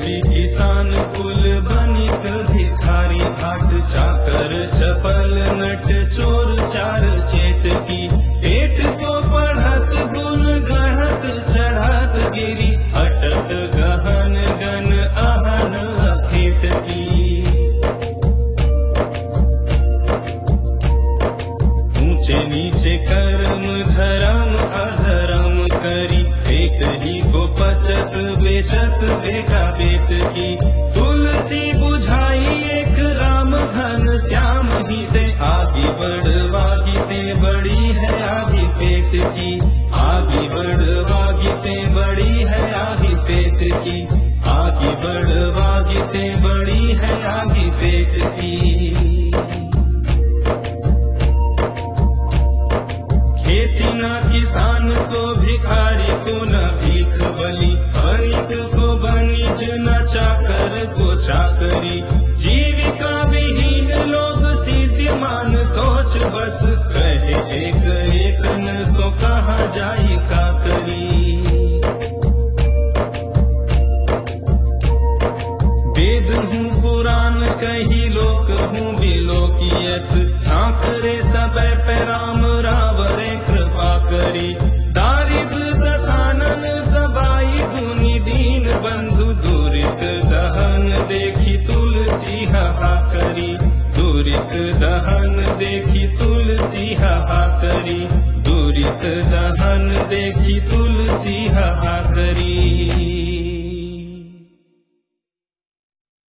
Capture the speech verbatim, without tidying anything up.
खेती किसान कुल बनिक भिखारी घाट चाकर चपल नट चोर चार चेत की पेट को पढ़त गुण गढ़त चढ़त गिरी अटत गहन गन अहन अखेट की ऊंचे नीचे कर्म धर्म अधर्म करी एक ही को पचत बेचत बेटा बेट की तुलसी बुझाई एक राम घन श्याम ही ते आगे बढ़वागी ते बड़ी है आगे पेट की आगे बढ़वागी ते बड़ी है आगे पेट की आगे बढ़वागी ते बड़ी है आगे पेट की खेती ना किसान को भिखारी को न भीख बली धनिक को बनिज न चाकर को चाकरी जीविका विहीन लोग सीध्यमान सोच बस कहे एक एक न सो कहा जाई का करी वेद हूँ पुराण कही लोक हूँ बिलोकियत सांकरे सब पे राम रावरे कृपा करी दारिद्र दसानन दबाई दुनि दीन बंधु दुरित दहन देखी तुलसी हा करी दुरित दहन देखी तुलसी हा करी दुरित दहन देखी तुलसी